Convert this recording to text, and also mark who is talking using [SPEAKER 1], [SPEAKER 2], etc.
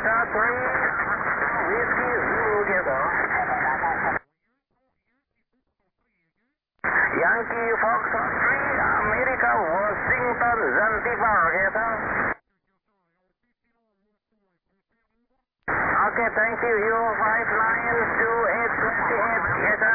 [SPEAKER 1] Delta 3, Whiskey Zulu Delta. Yankee Foxtrot 3, America, Washington, Zanzibar Delta. Okay, thank you. You 5922828 Delta.